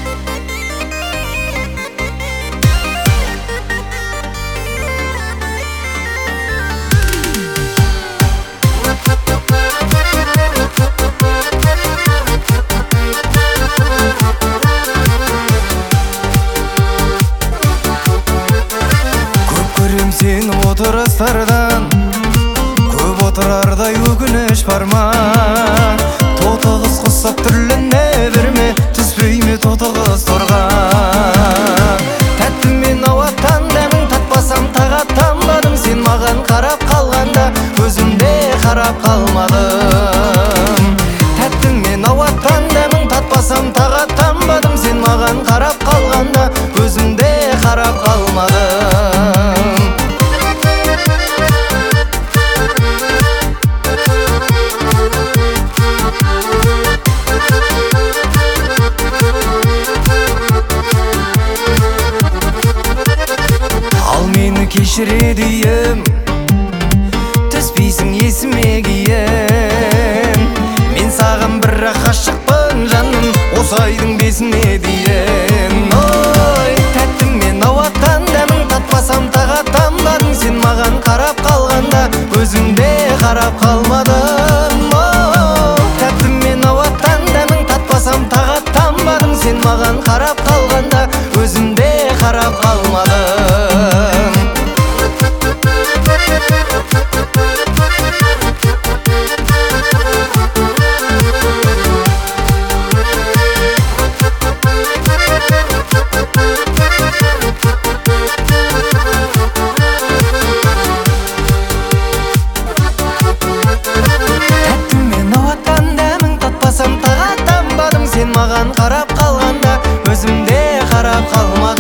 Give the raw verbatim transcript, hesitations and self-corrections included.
Сен отырыстардан көп отырардай өкініш бар ма? Тотығыз құсап түрлене берме, түспей ме тотығыз торға? Тәтті мен ауаттан дәмін татпасам тағат танбадым. Сен маған қарап қалғанда өзімде қарап қалмадым. Тәтті мен ауаттан дәмін татпасам тағат танбадым. Сен маған қарап қалғанда өзімде қарап қалмадым. Кешіре дейім, түспейсің есіме кейін. Мен саған бірақ ғашықпын жаным, осы айдың бесіне дейін. Ой, тәттім мен ауаттан дәмін татпасам тағат танбадым. Сен маған қарап қалғанда өзімде қарап қалмадым. Ой, тәттім мен ауаттан дәмін татпасам тағат танбадым. Сен маған қарап қалғанда өзімде қарап қалмадым. Сен маған қарап қалғанда өзімде қарап қалмадым.